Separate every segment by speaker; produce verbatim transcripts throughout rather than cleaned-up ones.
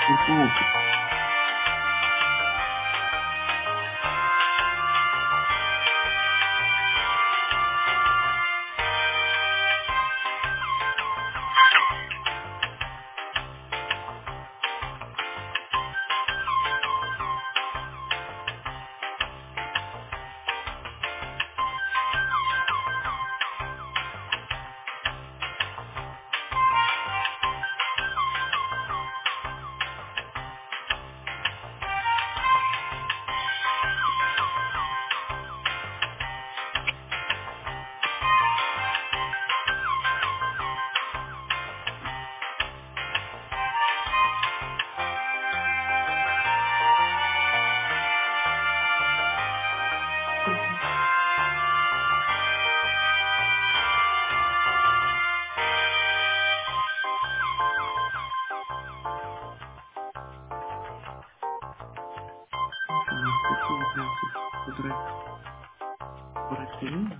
Speaker 1: Неплохо. Так, какие вопросы? Которые происходили?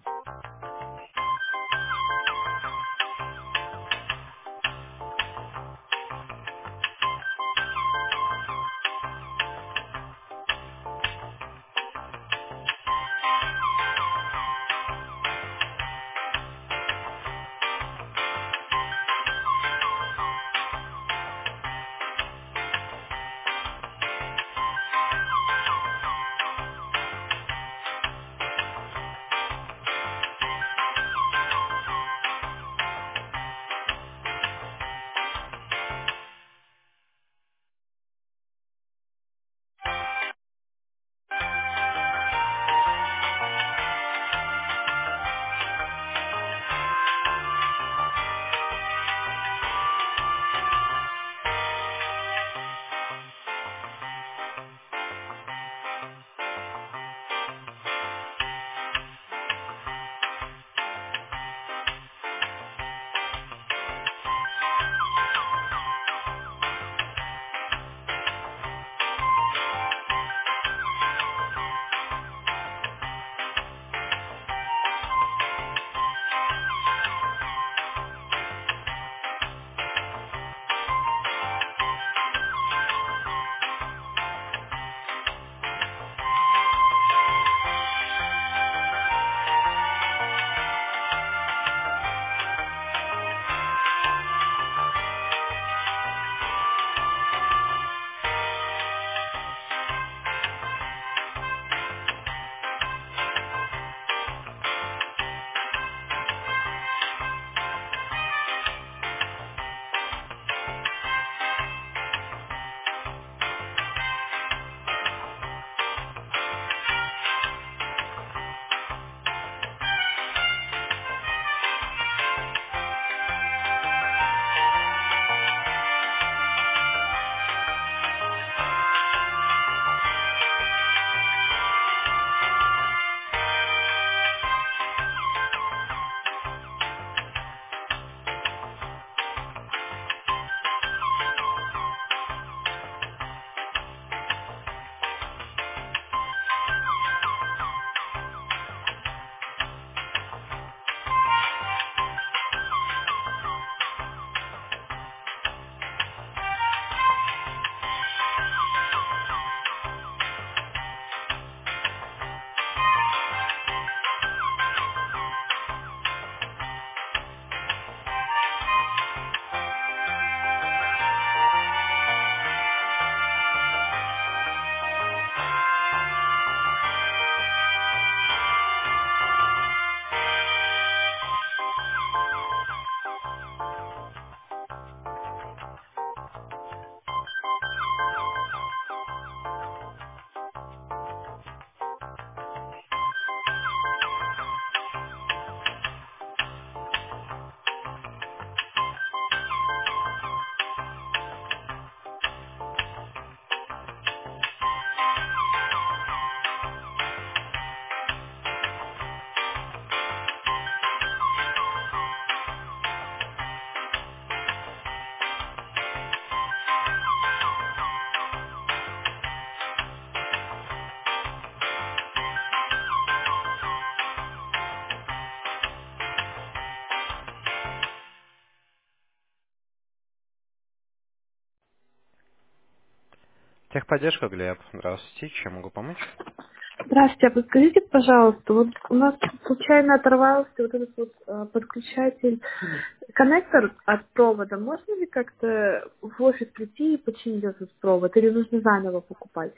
Speaker 2: Техподдержка, Глеб. Здравствуйте. Чем могу помочь?
Speaker 1: Здравствуйте, а подскажите, пожалуйста, вот у нас случайно оторвался вот этот вот э, подключатель, коннектор от провода. Можно ли как-то в офис прийти и починить этот провод, или нужно заново покупать?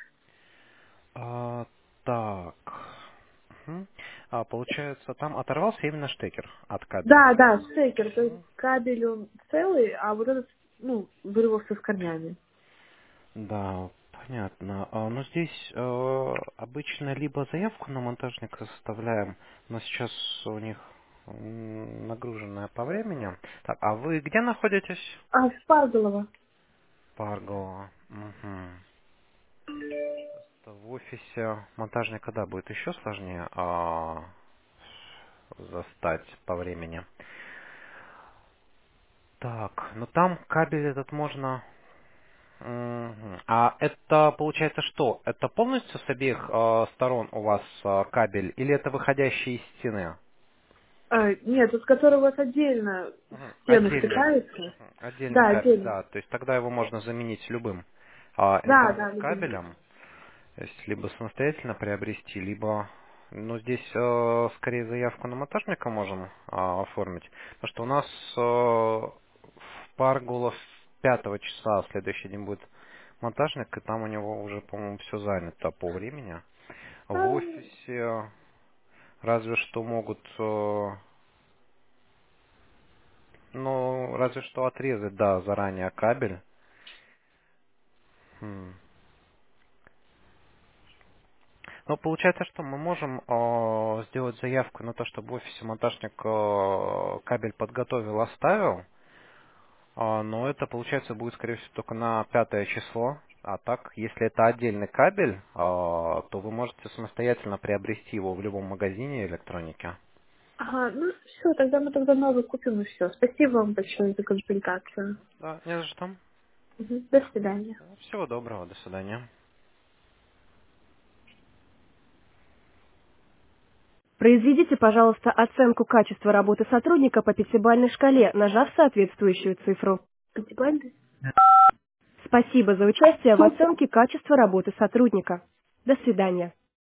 Speaker 2: А, так. Мгм. А, получается, там оторвался именно штекер от кабеля.
Speaker 1: Да, да, штекер, то есть
Speaker 2: Мгм.
Speaker 1: кабель он целый, а вот этот, ну, вырвался с корнями.
Speaker 2: Да, понятно. А, но здесь э, обычно либо заявку на монтажника составляем, но сейчас у них м, нагруженная по времени. Так, а вы где находитесь?
Speaker 1: А, Шпаргалова.
Speaker 2: Парго. Мгм. В офисе монтажника, да, будет еще сложнее а, застать по времени. Так, ну там кабель этот можно... Мгм. А это получается что? Это полностью с обеих э, сторон у вас э, кабель или это выходящий из стены?
Speaker 1: А, нет, от которого у вас отдельно
Speaker 2: Мгм.
Speaker 1: стены
Speaker 2: Отдельный,
Speaker 1: втыкаются.
Speaker 2: мгм, отдельный
Speaker 1: Да,
Speaker 2: кабель,
Speaker 1: отдельно.
Speaker 2: да. То есть тогда его можно заменить любым а,
Speaker 1: Да, да, любым.
Speaker 2: интернет-кабелем. То есть либо самостоятельно приобрести, либо, ну, здесь э, скорее заявку на монтажника можем а, оформить, потому что у нас э, в Паргулов пятого числа в следующий день будет монтажник, и там у него уже, по-моему, все занято по времени. В
Speaker 1: А,
Speaker 2: офисе разве что могут, э, ну, разве что отрезать, да, заранее кабель. Хм. Ну, получается, что мы можем э, сделать заявку на то, чтобы в офисе монтажник э, кабель подготовил, оставил, а, но это, получается, будет, скорее всего, только на пятое число. А так, если это отдельный кабель, а, то вы можете самостоятельно приобрести его в любом магазине электроники.
Speaker 1: ага, ну все, тогда мы тогда новый купим и все. Спасибо вам большое за консультацию.
Speaker 2: Да, не за что.
Speaker 1: Мгм. До свидания.
Speaker 2: Всего доброго, до свидания.
Speaker 3: Произведите, пожалуйста, оценку качества работы сотрудника по пятибалльной шкале, нажав соответствующую цифру.
Speaker 1: Пятибалльный?
Speaker 3: Спасибо за участие в оценке качества работы сотрудника. До свидания.